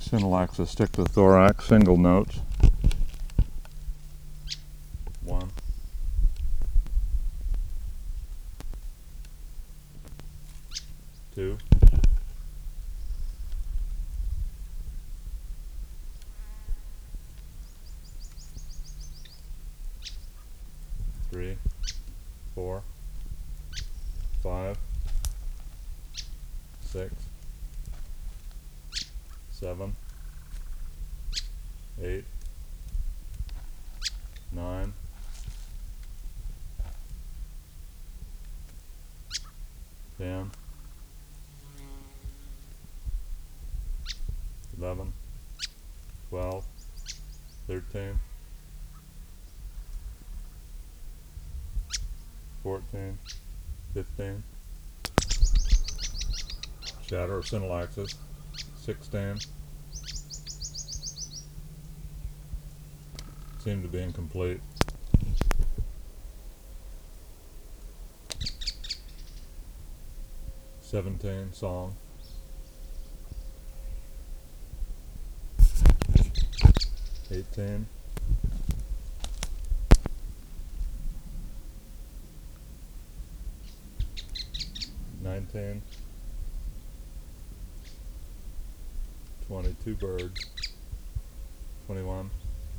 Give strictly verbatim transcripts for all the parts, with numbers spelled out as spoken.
Synallaxa, stick to thorax, single notes. One. Two. Three. Four. Five. Six. Seven. Eight. Nine. Ten. Eleven. Twelve. Thirteen. Fourteen. Fifteen. Chatter of Synallaxes. Sixteen. Seem to be incomplete. Seventeen. Song. Eighteen. Nineteen. Twenty. Two birds. Twenty-one.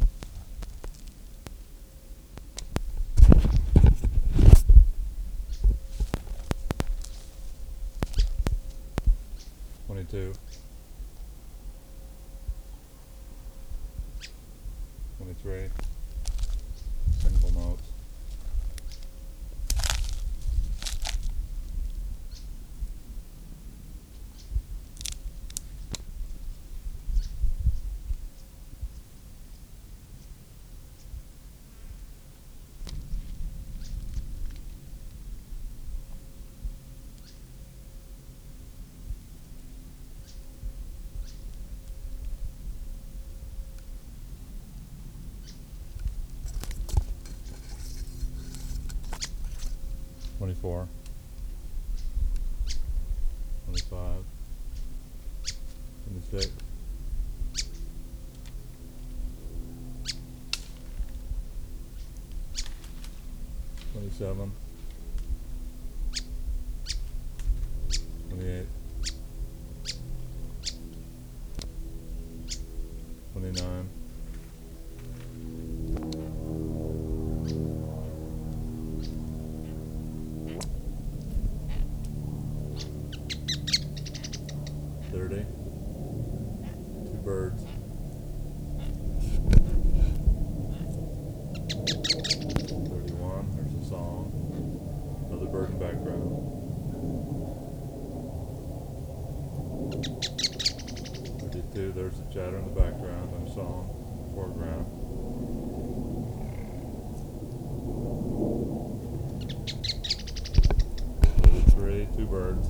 Twenty-two. Twenty-three. Single notes. Twenty-four. Twenty-five. Twenty-six. Twenty-seven. Twenty-eight. Twenty-nine. Thirty. Two birds. Thirty-one. There's a song. Another bird in the background. Thirty-two. There's a chatter in the background and a song in the foreground. Thirty-three. Two birds.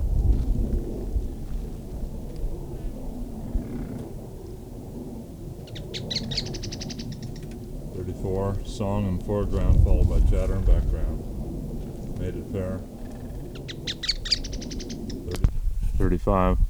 Thirty-four, song in foreground followed by chatter in background. Made it fair. thirty, thirty-five.